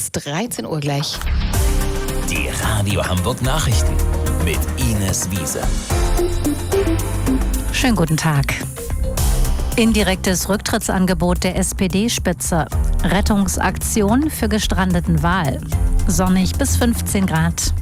ist 13 Uhr gleich. Die Radio Hamburg Nachrichten mit Ines Wiese. Schönen guten Tag. Indirektes Rücktrittsangebot der SPD-Spitze. Rettungsaktion für gestrandeten Wahl. Sonnig bis 15 Grad.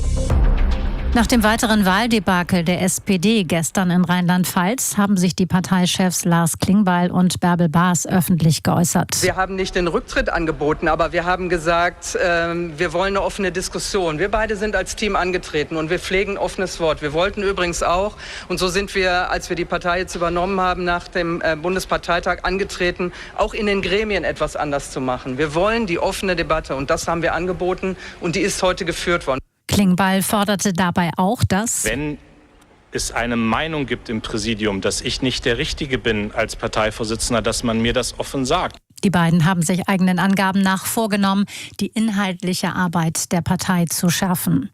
Nach dem weiteren Wahldebakel der SPD gestern in Rheinland-Pfalz haben sich die Parteichefs Lars Klingbeil und Bärbel Baas öffentlich geäußert. Wir haben nicht den Rücktritt angeboten, aber wir haben gesagt, wir wollen eine offene Diskussion. Wir beide sind als Team angetreten und wir pflegen ein offenes Wort. Wir wollten übrigens auch, und so sind wir, als wir die Partei jetzt übernommen haben, nach dem Bundesparteitag angetreten, auch in den Gremien etwas anders zu machen. Wir wollen die offene Debatte und das haben wir angeboten und die ist heute geführt worden. Klingbeil forderte dabei auch, dass wenn es eine Meinung gibt im Präsidium, dass ich nicht der Richtige bin als Parteivorsitzender, dass man mir das offen sagt. Die beiden haben sich eigenen Angaben nach vorgenommen, die inhaltliche Arbeit der Partei zu schärfen.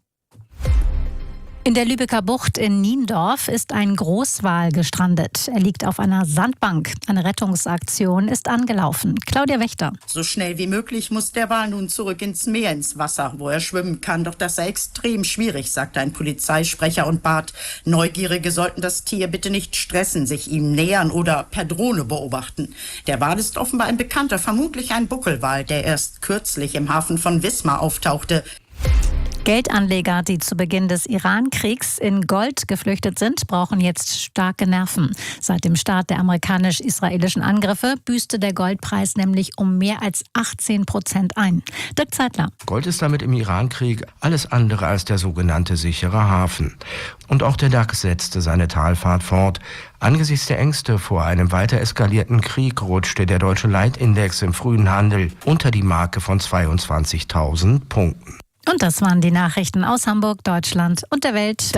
In der Lübecker Bucht in Niendorf ist ein Großwal gestrandet. Er liegt auf einer Sandbank. Eine Rettungsaktion ist angelaufen. Claudia Wächter. So schnell wie möglich muss der Wal nun zurück ins Meer, ins Wasser, wo er schwimmen kann. Doch das sei extrem schwierig, sagt ein Polizeisprecher und bat, Neugierige sollten das Tier bitte nicht stressen, sich ihm nähern oder per Drohne beobachten. Der Wal ist offenbar ein Bekannter, vermutlich ein Buckelwal, der erst kürzlich im Hafen von Wismar auftauchte. Geldanleger, die zu Beginn des Iran-Kriegs in Gold geflüchtet sind, brauchen jetzt starke Nerven. Seit dem Start der amerikanisch-israelischen Angriffe büßte der Goldpreis nämlich um mehr als 18% ein. Dirk Zeitler. Gold ist damit im Iran-Krieg alles andere als der sogenannte sichere Hafen. Und auch der DAX setzte seine Talfahrt fort. Angesichts der Ängste vor einem weiter eskalierten Krieg rutschte der deutsche Leitindex im frühen Handel unter die Marke von 22.000 Punkten. Und das waren die Nachrichten aus Hamburg, Deutschland und der Welt.